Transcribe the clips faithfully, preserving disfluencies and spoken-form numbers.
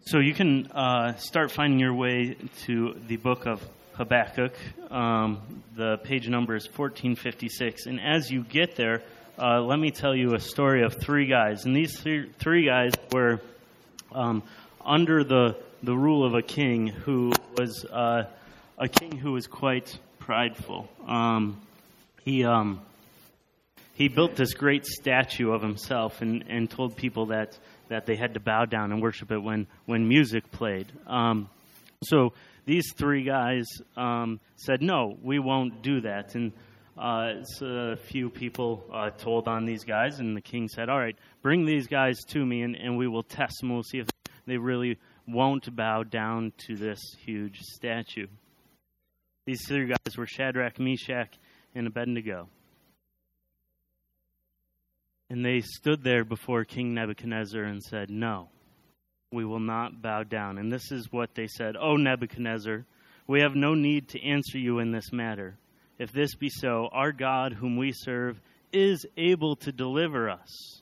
So you can uh, start finding your way to the book of Habakkuk. Um, the page number is fourteen fifty-six. And as you get there, uh, let me tell you a story of three guys. And these three, three guys were um, under the, the rule of a king who was uh, a king who was quite prideful. Um, he um, he built this great statue of himself and, and told people that that they had to bow down and worship it when, when music played. Um, so these three guys um, said, no, we won't do that. And uh, so a few people uh, told on these guys, and the king said, all right, bring these guys to me, and, and we will test them. We'll see if they really won't bow down to this huge statue. These three guys were Shadrach, Meshach, and Abednego. And they stood there before King Nebuchadnezzar and said, no, we will not bow down. And this is what they said. O Nebuchadnezzar, we have no need to answer you in this matter. If this be so, our God whom we serve is able to deliver us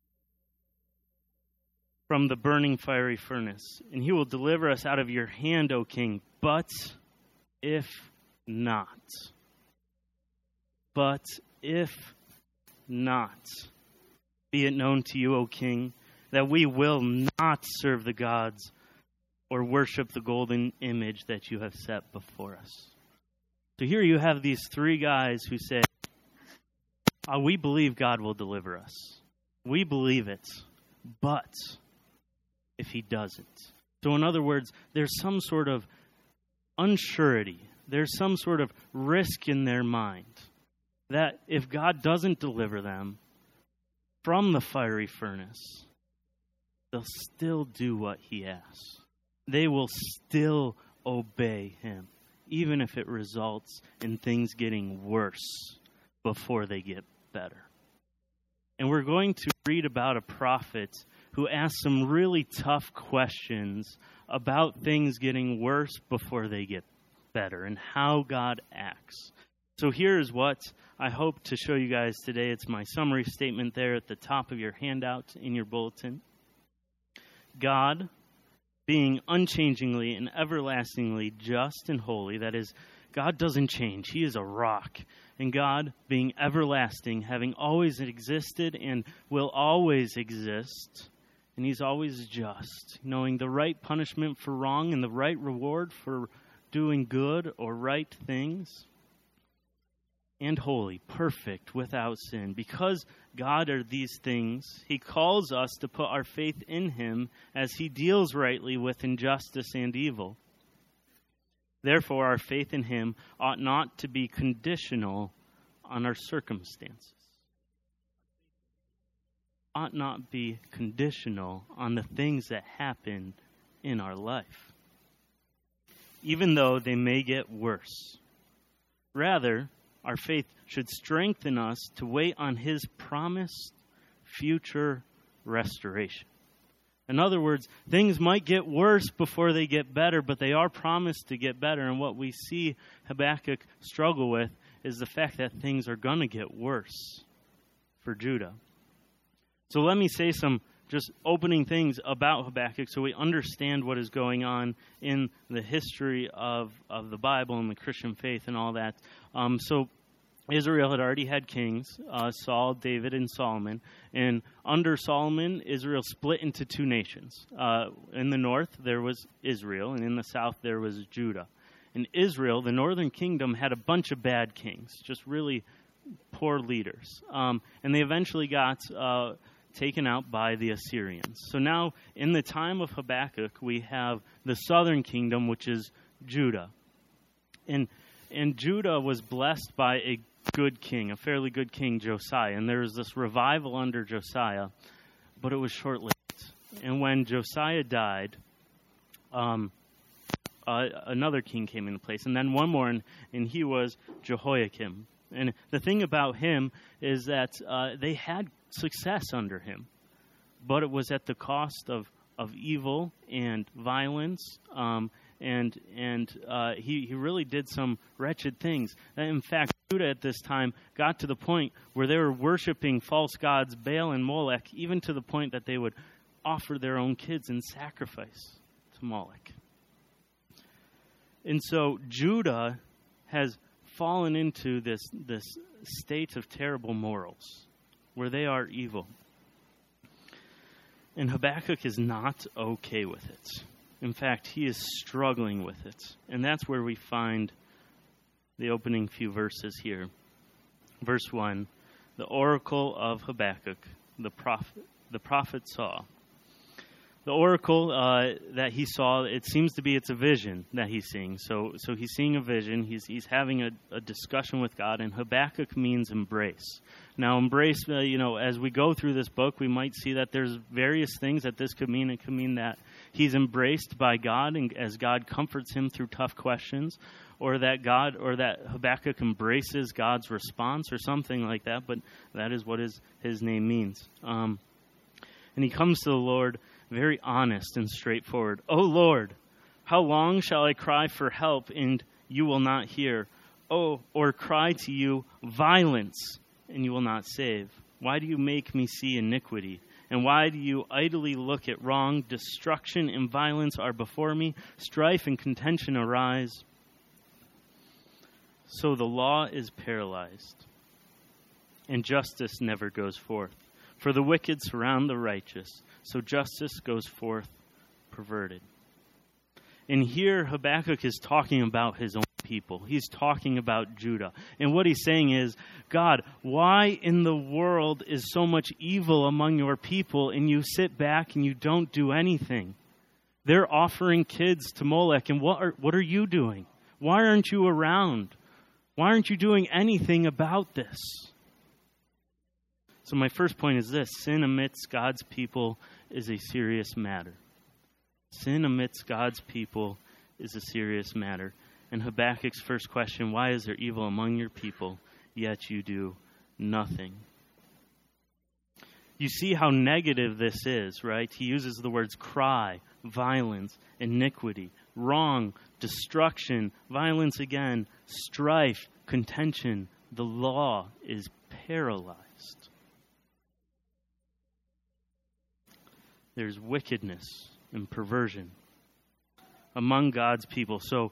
from the burning fiery furnace. And he will deliver us out of your hand, O king. But if not, but if not, be it known to you, O king, that we will not serve the gods or worship the golden image that you have set before us. So here you have these three guys who say, oh, we believe God will deliver us. We believe it, but if he doesn't. So in other words, there's some sort of unsurety. There's some sort of risk in their mind that if God doesn't deliver them from the fiery furnace, they'll still do what he asks. They will still obey him, even if it results in things getting worse before they get better. And we're going to read about a prophet who asks some really tough questions about things getting worse before they get better and how God acts. So here's what I hope to show you guys today. It's my summary statement there at the top of your handout in your bulletin. God, being unchangingly and everlastingly just and holy, that is, God doesn't change. He is a rock. And God, being everlasting, having always existed and will always exist, and he's always just, knowing the right punishment for wrong and the right reward for doing good or right things, and holy, perfect, without sin. Because God are these things, he calls us to put our faith in him as he deals rightly with injustice and evil. Therefore, our faith in him ought not to be conditional on our circumstances. Ought not be conditional on the things that happen in our life, even though they may get worse. Rather, our faith should strengthen us to wait on his promised future restoration. In other words, things might get worse before they get better, but they are promised to get better. And what we see Habakkuk struggle with is the fact that things are going to get worse for Judah. So let me say some just opening things about Habakkuk so we understand what is going on in the history of, of the Bible and the Christian faith and all that. Um, so Israel had already had kings, uh, Saul, David, and Solomon. And under Solomon, Israel split into two nations. Uh, in the north, there was Israel, and in the south, there was Judah. In Israel, the northern kingdom had a bunch of bad kings, just really poor leaders. Um, and they eventually got uh, taken out by the Assyrians. So now, in the time of Habakkuk, we have the southern kingdom, which is Judah. And, and Judah was blessed by a good king, a fairly good king, Josiah. And there was this revival under Josiah, but it was short-lived. And when Josiah died, um, uh, another king came into place. And then one more, and, and he was Jehoiakim. And the thing about him is that uh, they had success under him, but it was at the cost of, of evil and violence, um, and and uh, he, he really did some wretched things. In fact, Judah at this time got to the point where they were worshiping false gods, Baal and Molech, even to the point that they would offer their own kids in sacrifice to Moloch. And so Judah has fallen into this, this state of terrible morals where they are evil. And Habakkuk is not okay with it. In fact, he is struggling with it. And that's where we find the opening few verses here. Verse one, the oracle of Habakkuk, the prophet, the prophet saw. The oracle uh, that he saw, it seems to be it's a vision that he's seeing. So so he's seeing a vision. He's he's having a, a discussion with God, and Habakkuk means embrace. Now, embrace, uh, you know, as we go through this book, we might see that there's various things that this could mean. It could mean that he's embraced by God, and as God comforts him through tough questions, or that God, or that Habakkuk embraces God's response, or something like that. But that is what his his name means. Um, and he comes to the Lord very honest and straightforward. "O Lord, how long shall I cry for help and you will not hear? Oh, or cry to you violence and you will not save? Why do you make me see iniquity? And why do you idly look at wrong? Destruction and violence are before me. Strife and contention arise. So the law is paralyzed, and justice never goes forth. For the wicked surround the righteous, so justice goes forth perverted." And here Habakkuk is talking about his own people. He's talking about Judah. And what he's saying is, God, why in the world is so much evil among your people, and you sit back and you don't do anything? They're offering kids to Molech, and what are, what are you doing? Why aren't you around? Why aren't you doing anything about this? So my first point is this: sin amidst God's people is a serious matter. Sin amidst God's people is a serious matter. And Habakkuk's first question, why is there evil among your people, yet you do nothing? You see how negative this is, right? He uses the words cry, violence, iniquity, wrong, destruction, violence again, strife, contention. The law is paralyzed. There's wickedness and perversion among God's people. So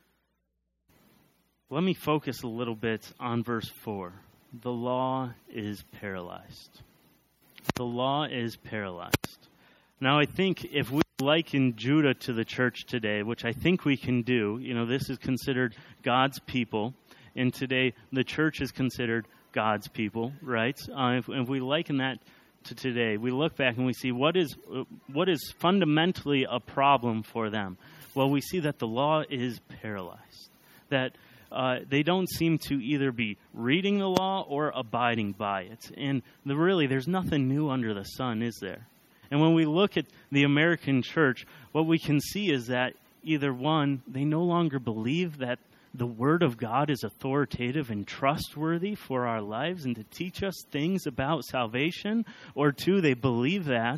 let me focus a little bit on verse four. The law is paralyzed. The law is paralyzed. Now, I think if we liken Judah to the church today, which I think we can do, you know, this is considered God's people, and today the church is considered God's people, right? Uh, if, if we liken that to today, we look back and we see what is uh, what is fundamentally a problem for them. Well, we see that the law is paralyzed, that uh, they don't seem to either be reading the law or abiding by it. And the, really, there's nothing new under the sun, is there? And when we look at the American church, what we can see is that either one, they no longer believe that the Word of God is authoritative and trustworthy for our lives and to teach us things about salvation, or two, they believe that,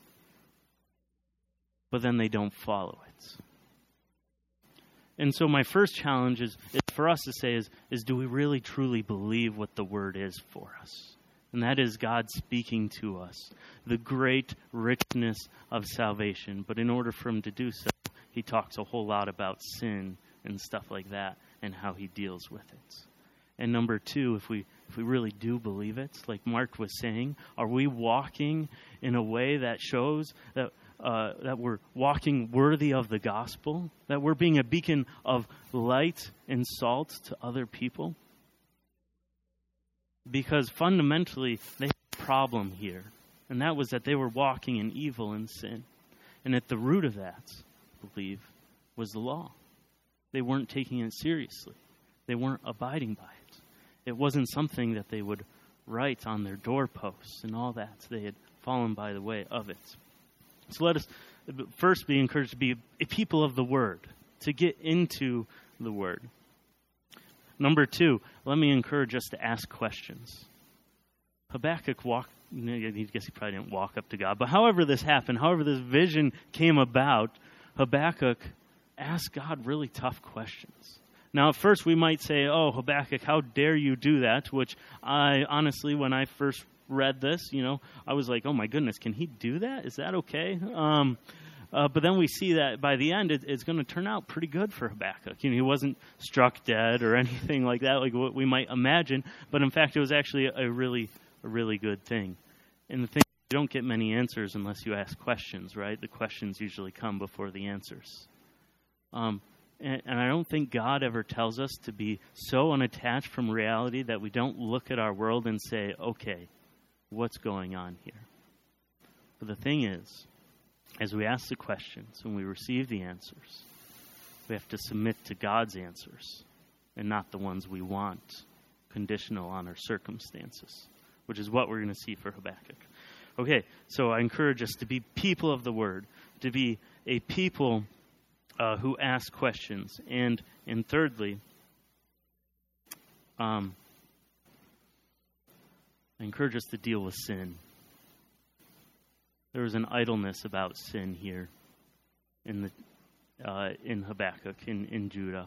but then they don't follow it. And so my first challenge is, is for us to say is, is, do we really truly believe what the Word is for us? And that is God speaking to us, the great richness of salvation. But in order for him to do so, he talks a whole lot about sin and stuff like that, and how he deals with it. And number two, if we if we really do believe it, like Mark was saying, are we walking in a way that shows that uh, that we're walking worthy of the gospel, that we're being a beacon of light and salt to other people? Because fundamentally, they had a problem here, and that was that they were walking in evil and sin. And at the root of that, I believe, was the law. They weren't taking it seriously. They weren't abiding by it. It wasn't something that they would write on their doorposts and all that. They had fallen by the way of it. So let us first be encouraged to be a people of the Word, to get into the Word. Number two, let me encourage us to ask questions. Habakkuk walked, I guess he probably didn't walk up to God, but however this happened, however this vision came about, Habakkuk ask God really tough questions. Now, at first we might say, oh, Habakkuk, how dare you do that? Which I, honestly, when I first read this, you know, I was like, oh my goodness, can he do that? Is that okay? Um, Uh, but then we see that by the end, it, it's going to turn out pretty good for Habakkuk. You know, he wasn't struck dead or anything like that, like what we might imagine. But in fact, it was actually a, a really, a really good thing. And the thing, you don't get many answers unless you ask questions, right? The questions usually come before the answers. Um, and, and I don't think God ever tells us to be so unattached from reality that we don't look at our world and say, okay, what's going on here? But the thing is, as we ask the questions and we receive the answers, we have to submit to God's answers and not the ones we want, conditional on our circumstances, which is what we're going to see for Habakkuk. Okay, so I encourage us to be people of the Word, to be a people uh, who ask questions. And, and thirdly, um, I encourage us to deal with sin. There was an idleness about sin here in the uh, in Habakkuk, in, in Judah.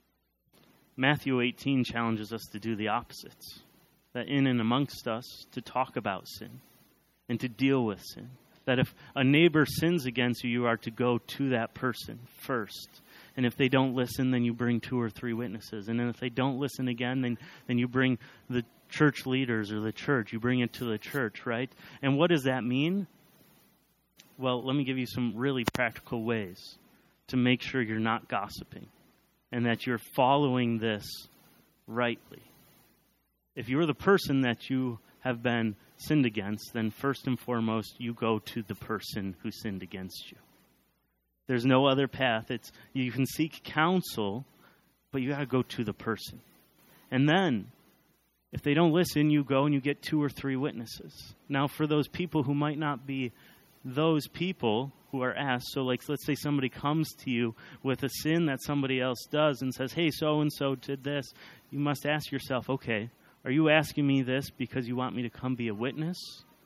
Matthew eighteen challenges us to do the opposites. That in and amongst us, to talk about sin and to deal with sin. That if a neighbor sins against you, you are to go to that person first. And if they don't listen, then you bring two or three witnesses. And then if they don't listen again, then, then you bring the church leaders or the church. You bring it to the church, right? And what does that mean? Well, let me give you some really practical ways to make sure you're not gossiping and that you're following this rightly. If you're the person that you have been sinned against, then first and foremost, you go to the person who sinned against you. There's no other path. It's you can seek counsel, but you got to go to the person. And then, if they don't listen, you go and you get two or three witnesses. Now, for those people who might not be those people who are asked, so like let's say somebody comes to you with a sin that somebody else does and says, hey, so-and-so did this, you must ask yourself, okay, are you asking me this because you want me to come be a witness?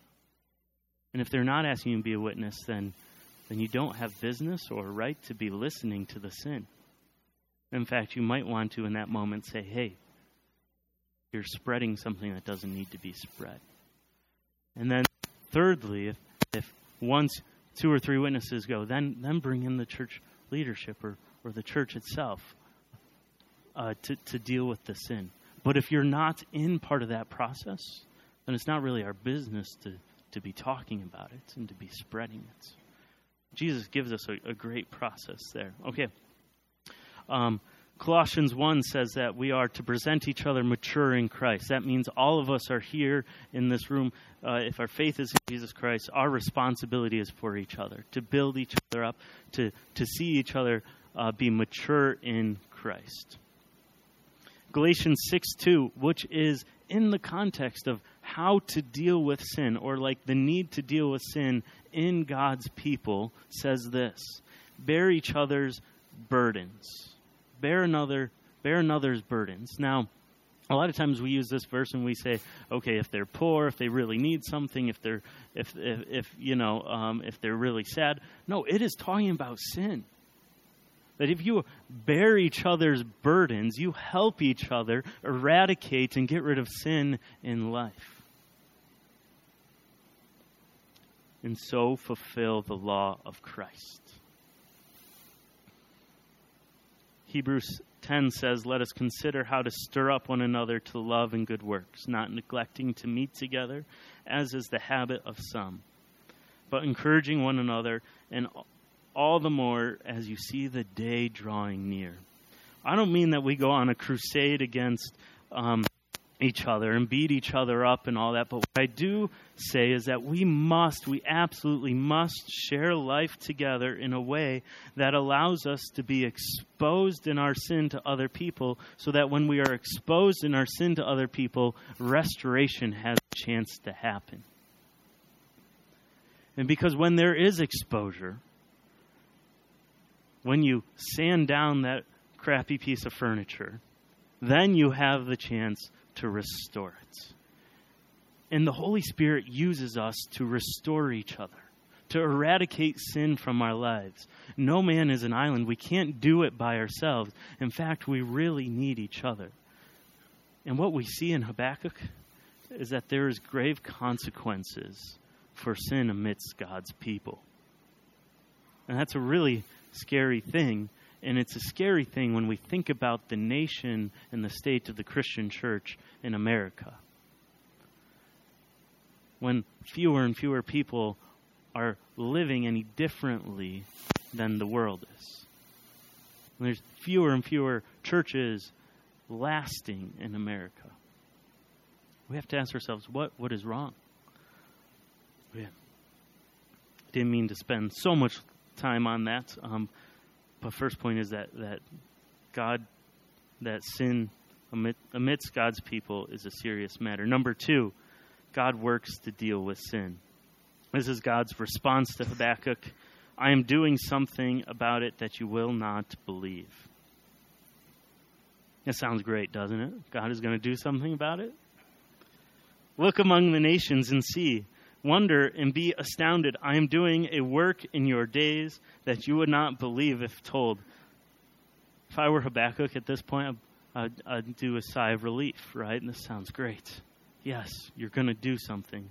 And if they're not asking you to be a witness, then, then you don't have business or right to be listening to the sin. In fact, you might want to in that moment say, hey, you're spreading something that doesn't need to be spread. And then thirdly, if, if once two or three witnesses go, then then bring in the church leadership or, or the church itself uh, to, to deal with the sin. But if you're not in part of that process, then it's not really our business to, to be talking about it and to be spreading it. Jesus gives us a, a great process there. Okay. Um, Colossians one says that we are to present each other mature in Christ. That means all of us are here in this room. Uh, if our faith is in Jesus Christ, our responsibility is for each other, to build each other up, to, to see each other uh, be mature in Christ. Galatians six two, which is in the context of how to deal with sin, or like the need to deal with sin in God's people, says this: bear each other's burdens. Bear another, bear another's burdens. Now, a lot of times we use this verse and we say, okay, if they're poor, if they really need something, if they're, if if, if you know, um, if they're really sad. No, it is talking about sin. That if you bear each other's burdens, you help each other eradicate and get rid of sin in life. And so fulfill the law of Christ. Hebrews ten says, let us consider how to stir up one another to love and good works, not neglecting to meet together, as is the habit of some, but encouraging one another, and all the more as you see the day drawing near. I don't mean that we go on a crusade against um, each other and beat each other up and all that, but what I do say is that we must, we absolutely must share life together in a way that allows us to be exposed in our sin to other people, so that when we are exposed in our sin to other people, restoration has a chance to happen. And because when there is exposure, when you sand down that crappy piece of furniture, then you have the chance to restore it. And the Holy Spirit uses us to restore each other, to eradicate sin from our lives. No man is an island. We can't do it by ourselves. In fact, we really need each other. And what we see in Habakkuk is that there is grave consequences for sin amidst God's people. And that's a really scary thing. And it's a scary thing when we think about the nation and the state of the Christian church in America. When fewer and fewer people are living any differently than the world is. When there's fewer and fewer churches lasting in America. We have to ask ourselves, what, what is wrong? Yeah. Didn't mean to spend so much time on that. Um, but first point is that, that God, that sin amid, amidst God's people is a serious matter. Number two, God works to deal with sin. This is God's response to Habakkuk. I am doing something about it that you will not believe. That sounds great, doesn't it? God is going to do something about it. Look among the nations and see. Wonder and be astounded. I am doing a work in your days that you would not believe if told. If I were Habakkuk at this point, I'd, I'd do a sigh of relief, right? And this sounds great. Yes, you're going to do something.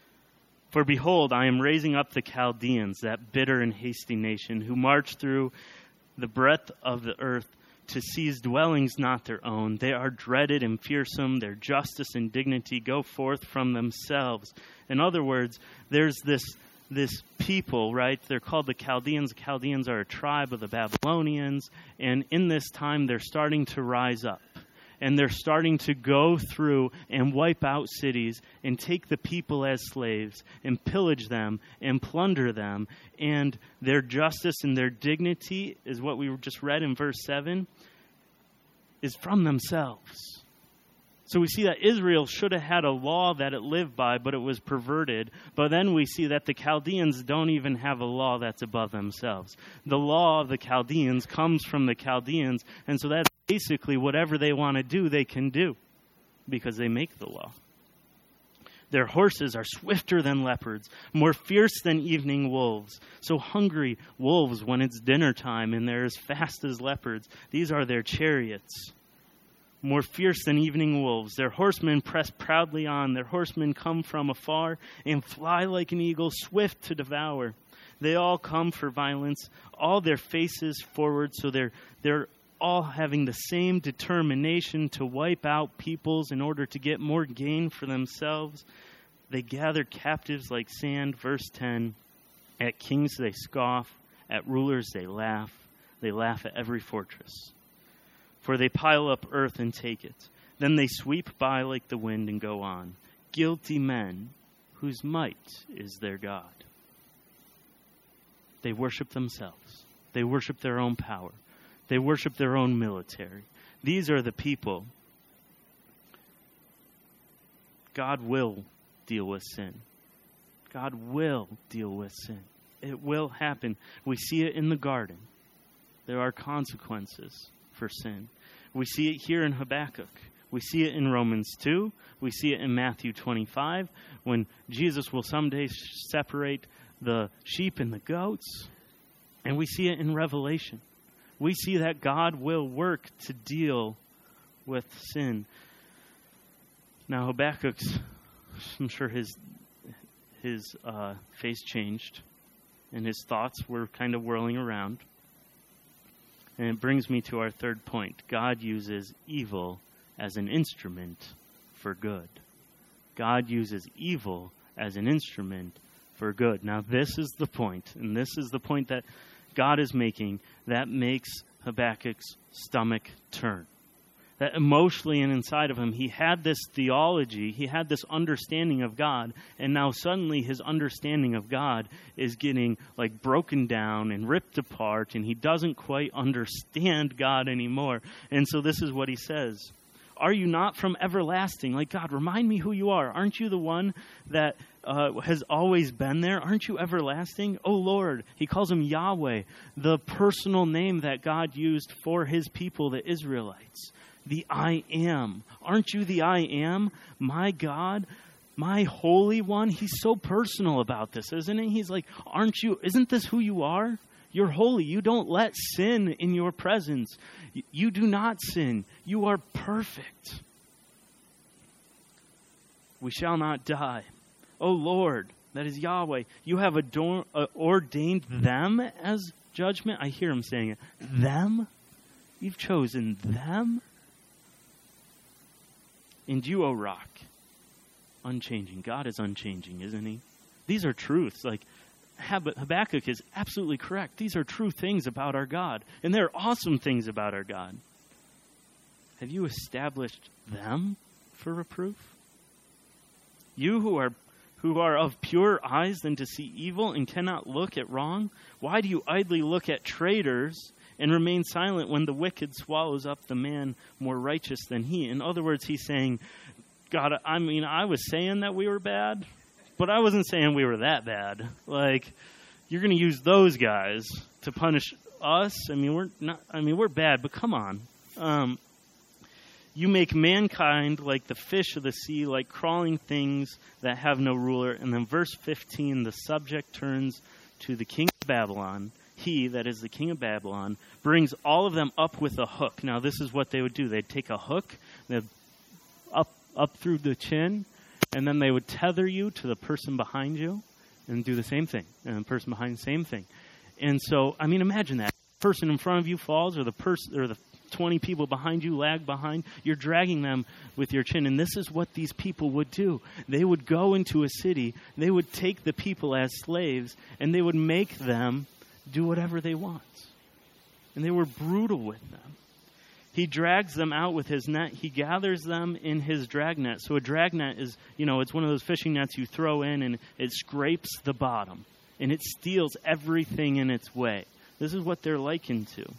For behold, I am raising up the Chaldeans, that bitter and hasty nation, who march through the breadth of the earth to seize dwellings not their own. They are dreaded and fearsome. Their justice and dignity go forth from themselves. In other words, there's this this people, right? They're called the Chaldeans. The Chaldeans are a tribe of the Babylonians. And in this time, they're starting to rise up. And they're starting to go through and wipe out cities and take the people as slaves and pillage them and plunder them. And their justice and their dignity is what we just read in verse seven, is from themselves. So we see that Israel should have had a law that it lived by, but it was perverted. But then we see that the Chaldeans don't even have a law that's above themselves. The law of the Chaldeans comes from the Chaldeans, and so that's basically whatever they want to do, they can do, because they make the law. Their horses are swifter than leopards, more fierce than evening wolves. So hungry wolves when it's dinner time, and they're as fast as leopards. These are their chariots. More fierce than evening wolves. Their horsemen press proudly on. Their horsemen come from afar and fly like an eagle, swift to devour. They all come for violence, all their faces forward, so they're they're all having the same determination to wipe out peoples in order to get more gain for themselves. They gather captives like sand. Verse ten, at kings they scoff, at rulers they laugh. They laugh at every fortress. For they pile up earth and take it. Then they sweep by like the wind and go on. Guilty men whose might is their God. They worship themselves. They worship their own power. They worship their own military. These are the people. God will deal with sin. God will deal with sin. It will happen. We see it in the garden. There are consequences for sin. We see it here in Habakkuk. We see it in Romans two. We see it in Matthew twenty-five, when Jesus will someday separate the sheep and the goats. And we see it in Revelation. We see that God will work to deal with sin. Now Habakkuk's, I'm sure his his uh, face changed, and his thoughts were kind of whirling around. And it brings me to our third point. God uses evil as an instrument for good. God uses evil as an instrument for good. Now this is the point, and this is the point that God is making that makes Habakkuk's stomach turn. That emotionally and inside of him, he had this theology, he had this understanding of God, and now suddenly his understanding of God is getting like broken down and ripped apart, and he doesn't quite understand God anymore. And so this is what he says. Are you not from everlasting? Like, God, remind me who you are. Aren't you the one that uh, has always been there? Aren't you everlasting? Oh, Lord. He calls him Yahweh, the personal name that God used for his people, the Israelites. The I am. Aren't you the I am? My God, my Holy One. He's so personal about this, isn't he? He's like, aren't you, isn't this who you are? You're holy. You don't let sin in your presence. You do not sin. You are perfect. We shall not die. Oh Lord, That is Yahweh. You have ador- uh, ordained them as judgment. I hear him saying it. Them? You've chosen them? And you, O rock, unchanging. God is unchanging, isn't he? These are truths. Like, Habakkuk is absolutely correct. These are true things about our God. And they're awesome things about our God. Have you established them for reproof? You who are who are of pure eyes than to see evil and cannot look at wrong? Why do you idly look at traitors and remain silent when the wicked swallows up the man more righteous than he? In other words, he's saying, God, I mean, I was saying that we were bad, but I wasn't saying we were that bad. Like, you're going to use those guys to punish us? I mean, we're not, I mean, we're bad, but come on. Um, You make mankind like the fish of the sea, like crawling things that have no ruler. And then verse fifteen, the subject turns to the king of Babylon. He, that is the king of Babylon, brings all of them up with a hook. Now, this is what they would do. They'd take a hook, they'd up, up through the chin, and then they would tether you to the person behind you and do the same thing. And the person behind, the same thing. And so, I mean, imagine that. The person in front of you falls, or the person, or the twenty people behind you lag behind. You're dragging them with your chin. And this is what these people would do. They would go into a city. They would take the people as slaves, and they would make them do whatever they want. And they were brutal with them. He drags them out with his net. He gathers them in his dragnet. So a dragnet is, you know, it's one of those fishing nets you throw in, and it scrapes the bottom. And it steals everything in its way. This is what they're likened to.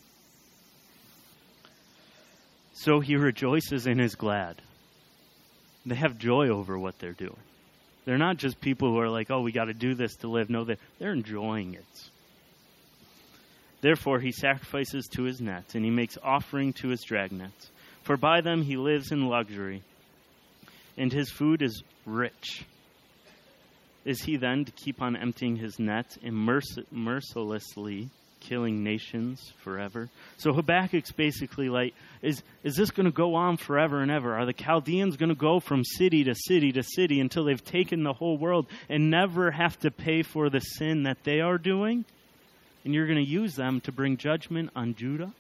So he rejoices and is glad. They have joy over what they're doing. They're not just people who are like, oh, we got to do this to live. No, they're, they're enjoying it. Therefore, he sacrifices to his nets, and he makes offering to his dragnets. For by them he lives in luxury, and his food is rich. Is he then to keep on emptying his net and merc- mercilessly killing nations forever? So Habakkuk's basically like, is is this going to go on forever and ever? Are the Chaldeans going to go from city to city to city until they've taken the whole world and never have to pay for the sin that they are doing? And you're going to use them to bring judgment on Judah?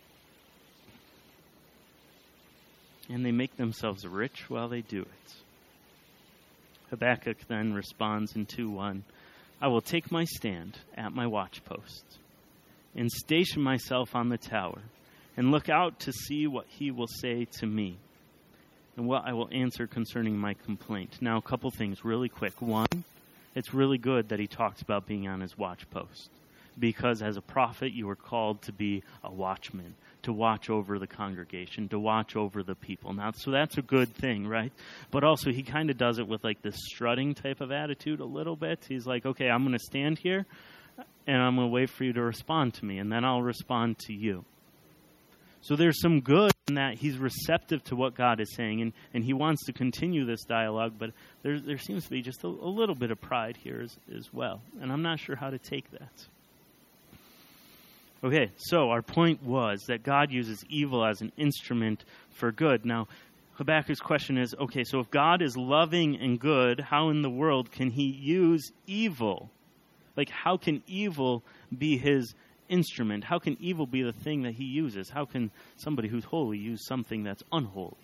And they make themselves rich while they do it. Habakkuk then responds in two one, I will take my stand at my watchpost and station myself on the tower, and look out to see what he will say to me, and what I will answer concerning my complaint. Now, a couple things really quick. One, it's really good that he talks about being on his watch post, because as a prophet, you were called to be a watchman, to watch over the congregation, to watch over the people. Now, so that's a good thing, right? But also, he kind of does it with like this strutting type of attitude a little bit. He's like, okay, I'm going to stand here, and I'm going to wait for you to respond to me, and then I'll respond to you. So there's some good in that he's receptive to what God is saying, and, and he wants to continue this dialogue, but there there seems to be just a, a little bit of pride here as, as well, and I'm not sure how to take that. Okay, so our point was that God uses evil as an instrument for good. Now, Habakkuk's question is, okay, so if God is loving and good, how in the world can he use evil? Like, how can evil be his instrument? How can evil be the thing that he uses? How can somebody who's holy use something that's unholy?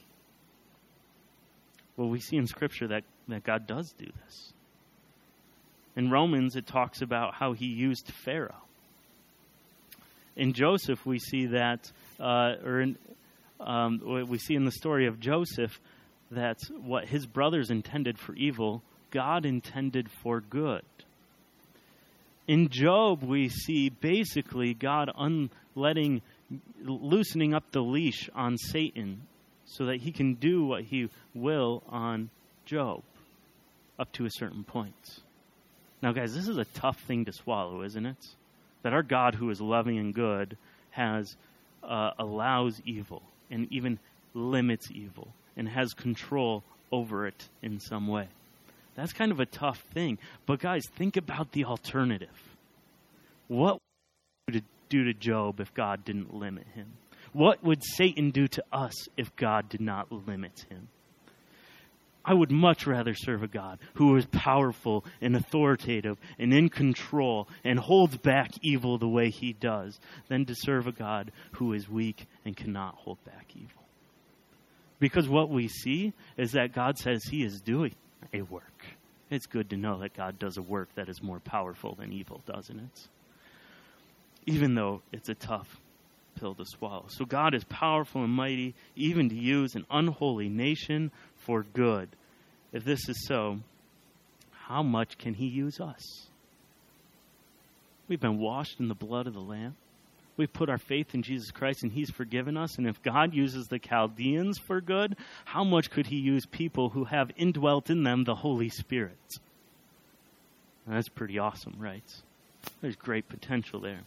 Well, we see in Scripture that, that God does do this. In Romans, it talks about how he used Pharaoh. In Joseph, we see that, uh, or in, um, we see in the story of Joseph that what his brothers intended for evil, God intended for good. In Job, we see basically God unletting, loosening up the leash on Satan so that he can do what he will on Job up to a certain point. Now, guys, this is a tough thing to swallow, isn't it? That our God, who is loving and good, has uh, allows evil and even limits evil and has control over it in some way. That's kind of a tough thing. But guys, think about the alternative. What would it do to Job if God didn't limit him? What would Satan do to us if God did not limit him? I would much rather serve a God who is powerful and authoritative and in control and holds back evil the way he does than to serve a God who is weak and cannot hold back evil. Because what we see is that God says he is doing a work. It's good to know that God does a work that is more powerful than evil, doesn't it? Even though it's a tough pill to swallow. So God is powerful and mighty, even to use an unholy nation for good. If this is so, how much can he use us? We've been washed in the blood of the Lamb. We've put our faith in Jesus Christ and he's forgiven us. And if God uses the Chaldeans for good, how much could he use people who have indwelt in them the Holy Spirit? And that's pretty awesome, right? There's great potential there.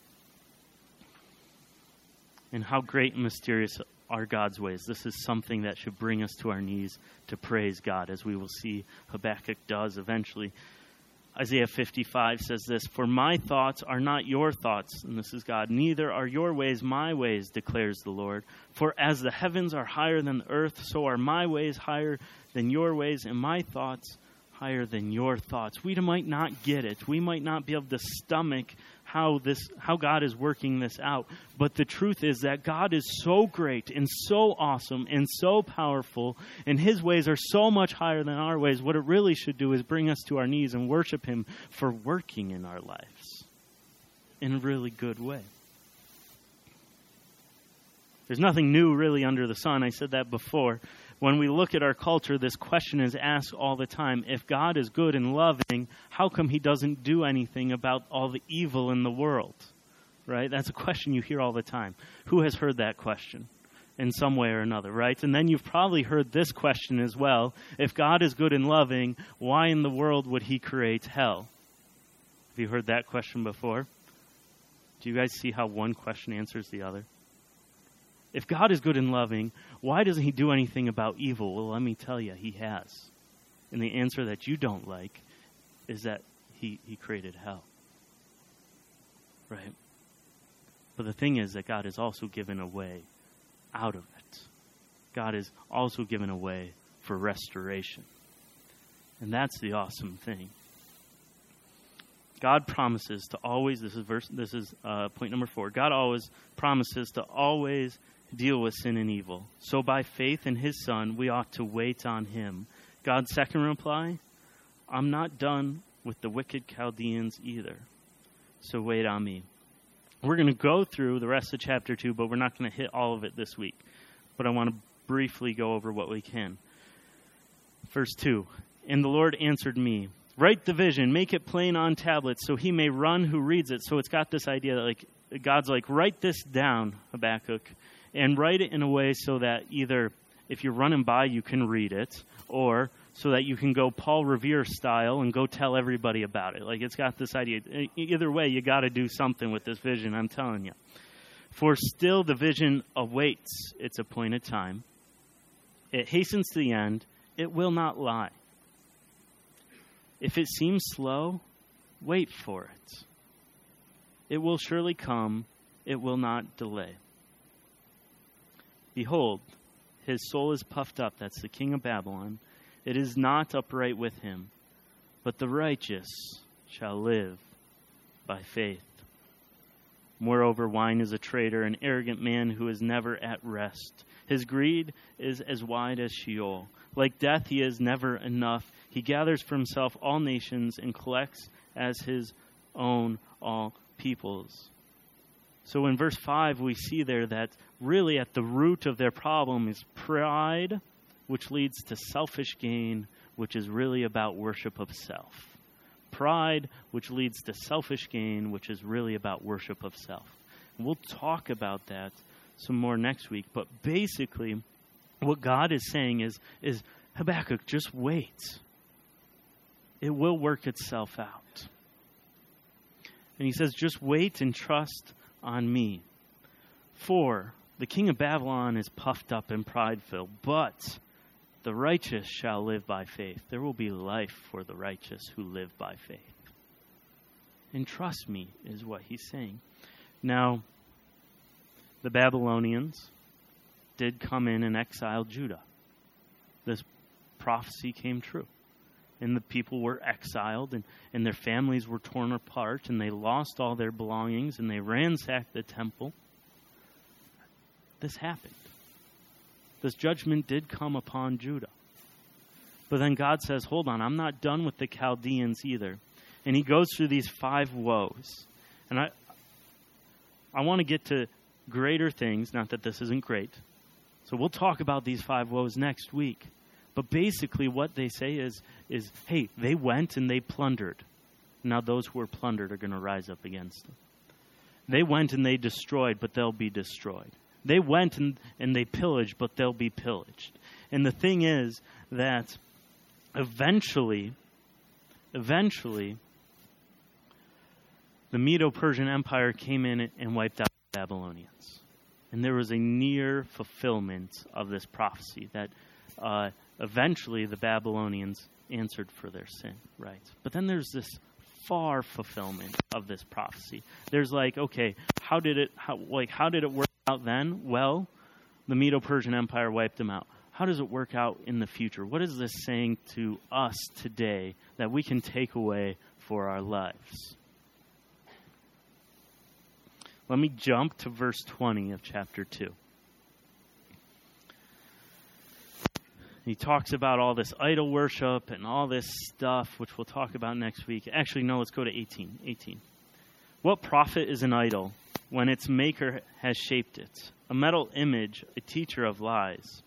And how great and mysterious are God's ways. This is something that should bring us to our knees to praise God, as we will see Habakkuk does eventually. Isaiah fifty-five says this, "For my thoughts are not your thoughts," and this is God, "neither are your ways my ways, declares the Lord. For as the heavens are higher than the earth, so are my ways higher than your ways, and my thoughts higher than your thoughts." We might not get it. We might not be able to stomach how this, how God is working this out. But the truth is that God is so great and so awesome and so powerful, and his ways are so much higher than our ways. What it really should do is bring us to our knees and worship him for working in our lives in a really good way. There's nothing new really under the sun. I said that before. When we look at our culture, this question is asked all the time. If God is good and loving, how come he doesn't do anything about all the evil in the world? Right? That's a question you hear all the time. Who has heard that question in some way or another, right? And then you've probably heard this question as well. If God is good and loving, why in the world would he create hell? Have you heard that question before? Do you guys see how one question answers the other? If God is good and loving, why doesn't he do anything about evil? Well, let me tell you, he has. And the answer that you don't like is that he, he created hell. Right? But the thing is that God has also given a way out of it. God has also given a way for restoration. And that's the awesome thing. God promises to always, this is verse, this is uh, point number four, God always promises to always deal with sin and evil. So by faith in his Son, we ought to wait on him. God's second reply, I'm not done with the wicked Chaldeans either. So wait on me. We're going to go through the rest of chapter two, but we're not going to hit all of it this week. But I want to briefly go over what we can. Verse two, and the Lord answered me, write the vision, make it plain on tablets, so he may run who reads it. So it's got this idea that like God's like, write this down, Habakkuk, and write it in a way so that either if you're running by, you can read it, or so that you can go Paul Revere style and go tell everybody about it. Like it's got this idea. Either way, you got to do something with this vision, I'm telling you. For still the vision awaits its appointed time. It hastens to the end. It will not lie. If it seems slow, wait for it. It will surely come. It will not delay. Behold, his soul is puffed up. That's the king of Babylon. It is not upright with him, but the righteous shall live by faith. Moreover, wine is a traitor, an arrogant man who is never at rest. His greed is as wide as Sheol. Like death, he is never enough. He gathers for himself all nations and collects as his own all peoples. So in verse five, we see there that really at the root of their problem is pride, which leads to selfish gain, which is really about worship of self. Pride, which leads to selfish gain, which is really about worship of self. And we'll talk about that some more next week. But basically, what God is saying is, is Habakkuk, just wait. It will work itself out. And he says, just wait and trust on me. For the king of Babylon is puffed up and prideful, but the righteous shall live by faith. There will be life for the righteous who live by faith. And trust me is what he's saying. Now, the Babylonians did come in and exile Judah. This prophecy came true. And the people were exiled, and, and their families were torn apart, and they lost all their belongings, and they ransacked the temple. This happened. This judgment did come upon Judah. But then God says, hold on, I'm not done with the Chaldeans either. And he goes through these five woes. And I I want to get to greater things, not that this isn't great. So we'll talk about these five woes next week. But basically what they say is, is hey, they went and they plundered. Now those who were plundered are going to rise up against them. They went and they destroyed, but they'll be destroyed. They went and, and they pillaged, but they'll be pillaged. And the thing is that eventually, eventually, the Medo-Persian Empire came in and wiped out the Babylonians. And there was a near fulfillment of this prophecy that uh, eventually the Babylonians answered for their sin, right? But then there's this far fulfillment of this prophecy. There's like, okay, how did it, how, like, how did it work out then? Well, the Medo-Persian Empire wiped them out. How does it work out in the future? What is this saying to us today that we can take away for our lives? Let me jump to verse twenty of chapter two. He talks about all this idol worship and all this stuff, which we'll talk about next week. Actually, no, let's go to eighteen. eighteen. What profit is an idol when its maker has shaped it? A metal image, a teacher of lies.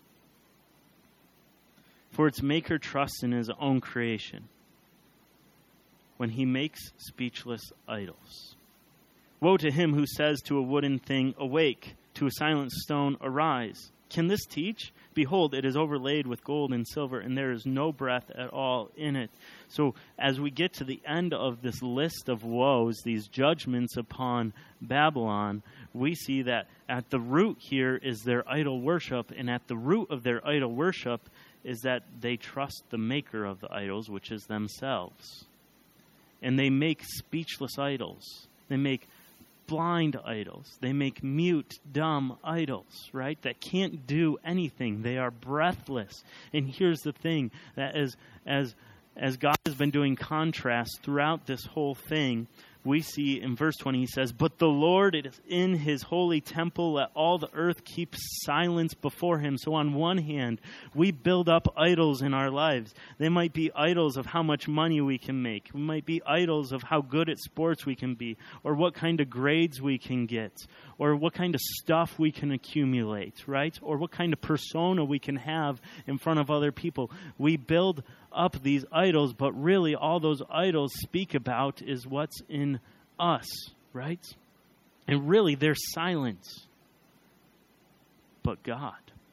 For its maker trusts in his own creation when he makes speechless idols. Woe to him who says to a wooden thing, awake, to a silent stone, arise. Can this teach? Behold, it is overlaid with gold and silver, and there is no breath at all in it. So as we get to the end of this list of woes, these judgments upon Babylon, we see that at the root here is their idol worship, and at the root of their idol worship is that they trust the maker of the idols, which is themselves. And they make speechless idols. They make blind idols. They make mute, dumb idols, right? That can't do anything. They are breathless. And here's the thing, that as as as God has been doing contrast throughout this whole thing, we see in verse twenty, he says, but the Lord is in his holy temple. Let all the earth keep silence before him. So on one hand, we build up idols in our lives. They might be idols of how much money we can make. It might be idols of how good at sports we can be, or what kind of grades we can get, or what kind of stuff we can accumulate, right? Or what kind of persona we can have in front of other people. We build up these idols, but really all those idols speak about is what's in us, right? And really they're silence. But God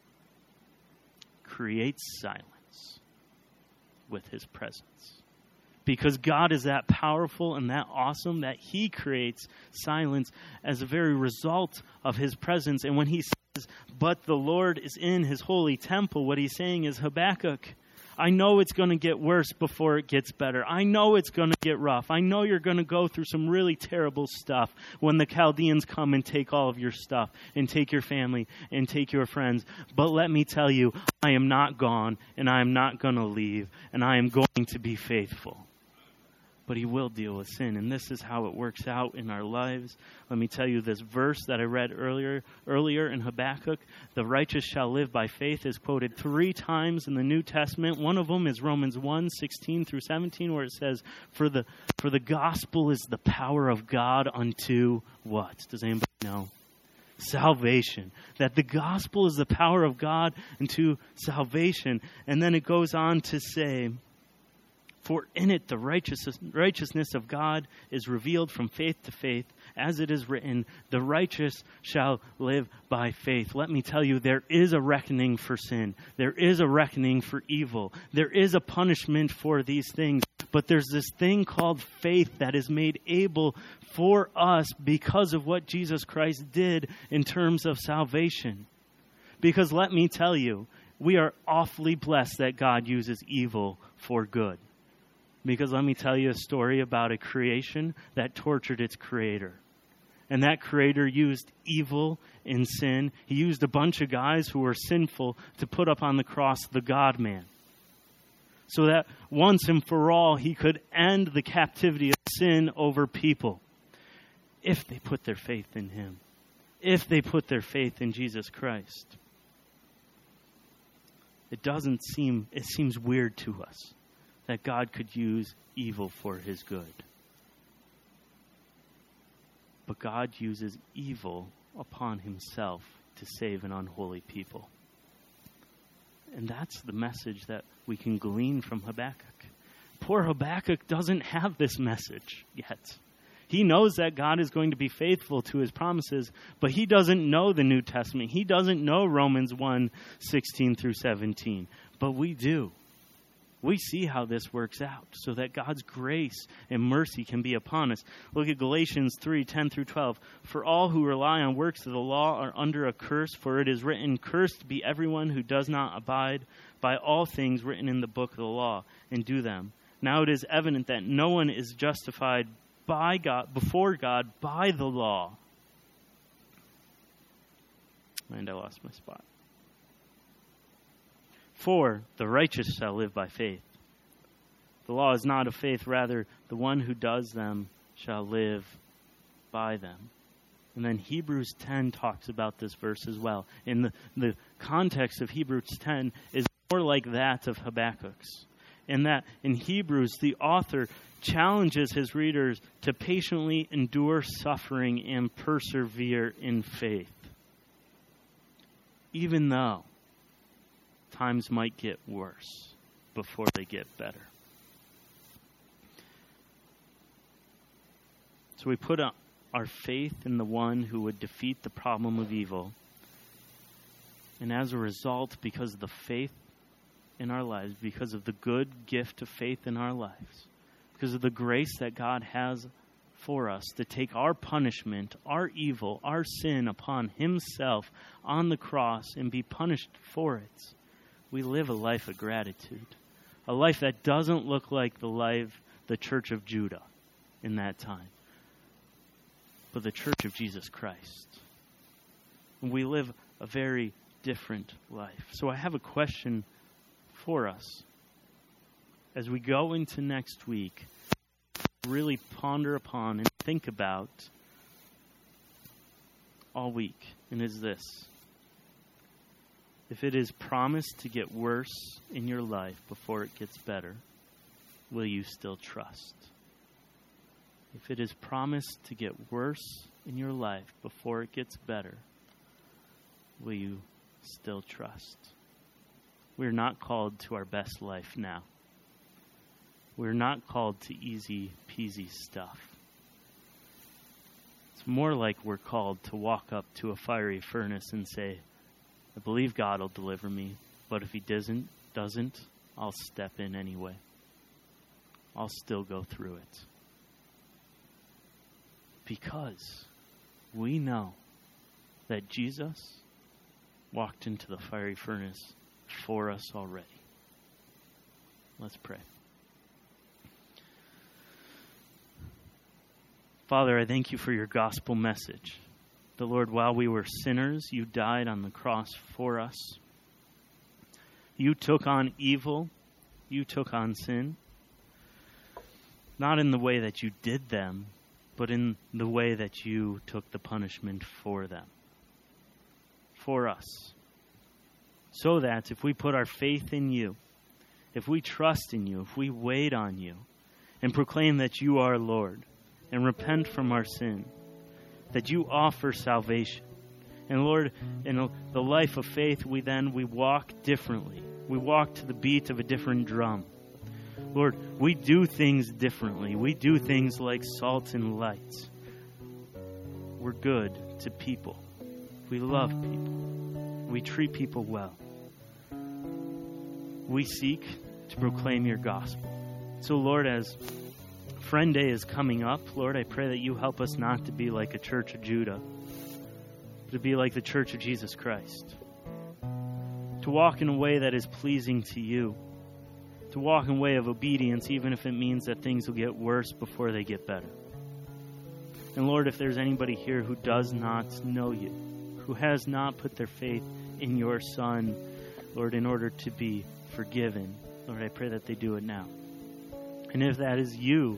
creates silence with his presence. Because God is that powerful and that awesome that he creates silence as a very result of his presence. And when he says, but the Lord is in his holy temple, what he's saying is, Habakkuk, I know it's going to get worse before it gets better. I know it's going to get rough. I know you're going to go through some really terrible stuff when the Chaldeans come and take all of your stuff and take your family and take your friends. But let me tell you, I am not gone and I am not going to leave and I am going to be faithful. But he will deal with sin. And this is how it works out in our lives. Let me tell you this verse that I read earlier earlier in Habakkuk. The righteous shall live by faith is quoted three times in the New Testament. One of them is Romans one, sixteen through seventeen, where it says, For the for the gospel is the power of God unto what? Does anybody know? Salvation. That the gospel is the power of God unto salvation. And then it goes on to say, for in it the righteousness, righteousness of God is revealed from faith to faith, as it is written, the righteous shall live by faith. Let me tell you, there is a reckoning for sin. There is a reckoning for evil. There is a punishment for these things. But there's this thing called faith that is made able for us because of what Jesus Christ did in terms of salvation. Because let me tell you, we are awfully blessed that God uses evil for good. Because let me tell you a story about a creation that tortured its creator. And that creator used evil and sin. He used a bunch of guys who were sinful to put up on the cross the God-man. so that once and for all he could end the captivity of sin over people if they put their faith in him, if they put their faith in Jesus Christ. It doesn't seem, it seems weird to us that God could use evil for his good. But God uses evil upon himself to save an unholy people. And that's the message that we can glean from Habakkuk. Poor Habakkuk doesn't have this message yet. He knows that God is going to be faithful to his promises, but he doesn't know the New Testament. He doesn't know Romans one, sixteen through seventeen. But we do. We see how this works out so that God's grace and mercy can be upon us. Look at Galatians three, ten through twelve. For all who rely on works of the law are under a curse, for it is written, cursed be everyone who does not abide by all things written in the book of the law and do them. Now it is evident that no one is justified by God, before God, by the law. And I lost my spot. For the righteous shall live by faith. The law is not of faith, rather the one who does them shall live by them. And then Hebrews ten talks about this verse as well. And the, the context of Hebrews ten is more like that of Habakkuk's. In that in Hebrews, the author challenges his readers to patiently endure suffering and persevere in faith. Even though times might get worse before they get better. So we put our faith in the one who would defeat the problem of evil. And as a result, because of the faith in our lives, because of the good gift of faith in our lives, because of the grace that God has for us to take our punishment, our evil, our sin upon himself on the cross and be punished for it, we live a life of gratitude. A life that doesn't look like the life, the Church of Judah in that time, but the Church of Jesus Christ. And we live a very different life. So I have a question for us as we go into next week. Really ponder upon and think about all week, and is this: if it is promised to get worse in your life before it gets better, will you still trust? If it is promised to get worse in your life before it gets better, will you still trust? We're not called to our best life now. We're not called to easy peasy stuff. It's more like we're called to walk up to a fiery furnace and say, I believe God will deliver me, but if he doesn't, doesn't, I'll step in anyway. I'll still go through it. Because we know that Jesus walked into the fiery furnace for us already. Let's pray. Father, I thank you for your gospel message. The Lord, while we were sinners, you died on the cross for us. You took on evil. You took on sin. Not in the way that you did them, but in the way that you took the punishment for them. For us. So that if we put our faith in you, if we trust in you, if we wait on you, and proclaim that you are Lord, and repent from our sin, that you offer salvation. And Lord, in the life of faith, we then, we walk differently. We walk to the beat of a different drum. Lord, we do things differently. We do things like salt and light. We're good to people. We love people. We treat people well. We seek to proclaim your gospel. So Lord, as Friend Day is coming up, Lord, I pray that you help us not to be like a Church of Judah, but to be like the Church of Jesus Christ. To walk in a way that is pleasing to you. To walk in a way of obedience, even if it means that things will get worse before they get better. And Lord, if there's anybody here who does not know you, who has not put their faith in your Son, Lord, in order to be forgiven, Lord, I pray that they do it now. And if that is you,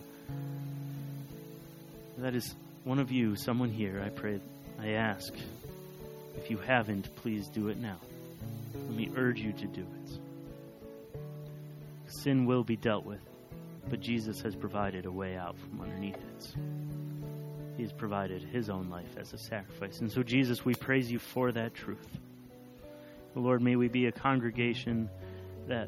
if that is one of you, someone here, I pray, I ask, if you haven't, please do it now. Let me urge you to do it. Sin will be dealt with, but Jesus has provided a way out from underneath it. He has provided his own life as a sacrifice. And so, Jesus, we praise you for that truth. Lord, may we be a congregation that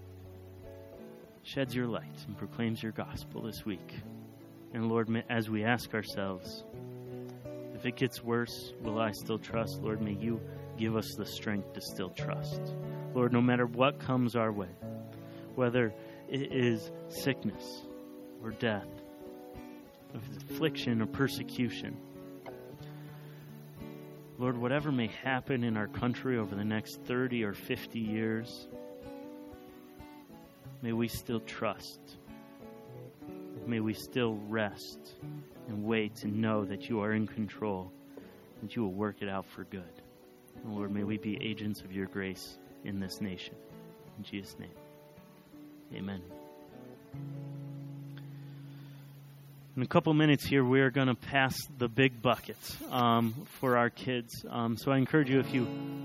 sheds your light and proclaims your gospel this week. And Lord, as we ask ourselves, if it gets worse, will I still trust? Lord, may you give us the strength to still trust. Lord, no matter what comes our way, whether it is sickness or death, if it's affliction or persecution, Lord, whatever may happen in our country over the next thirty or fifty years, may we still trust. May we still rest and wait and know that you are in control, that you will work it out for good. And Lord, may we be agents of your grace in this nation. In Jesus' name, amen. In a couple minutes here, we are going to pass the big buckets um, for our kids. Um, so I encourage you, if you